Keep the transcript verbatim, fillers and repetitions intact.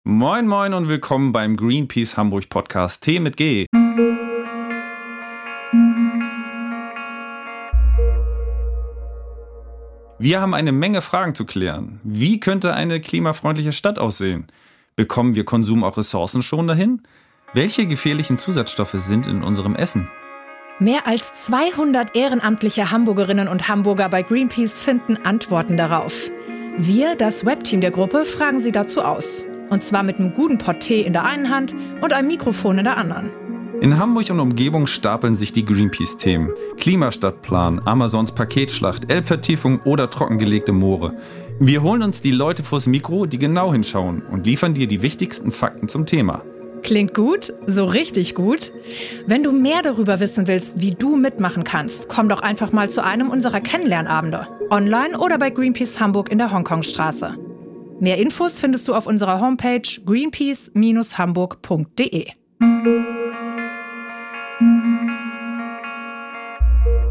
Moin moin und willkommen beim Greenpeace Hamburg Podcast T mit G. Wir haben eine Menge Fragen zu klären. Wie könnte eine klimafreundliche Stadt aussehen? Bekommen wir Konsum auch ressourcenschonender hin? Welche gefährlichen Zusatzstoffe sind in unserem Essen? Mehr als zweihundert ehrenamtliche Hamburgerinnen und Hamburger bei Greenpeace finden Antworten darauf. Wir, das Webteam der Gruppe, fragen sie dazu aus. Und zwar mit einem guten Pott Tee in der einen Hand und einem Mikrofon in der anderen. In Hamburg und Umgebung stapeln sich die Greenpeace-Themen. Klimastadtplan, Amazons Paketschlacht, Elbvertiefung oder trockengelegte Moore. Wir holen uns die Leute vors Mikro, die genau hinschauen und liefern dir die wichtigsten Fakten zum Thema. Klingt gut? So richtig gut? Wenn du mehr darüber wissen willst, wie du mitmachen kannst, komm doch einfach mal zu einem unserer Kennenlernabende. Online oder bei Greenpeace Hamburg in der Hongkongstraße. Mehr Infos findest du auf unserer Homepage greenpeace Bindestrich hamburg Punkt de.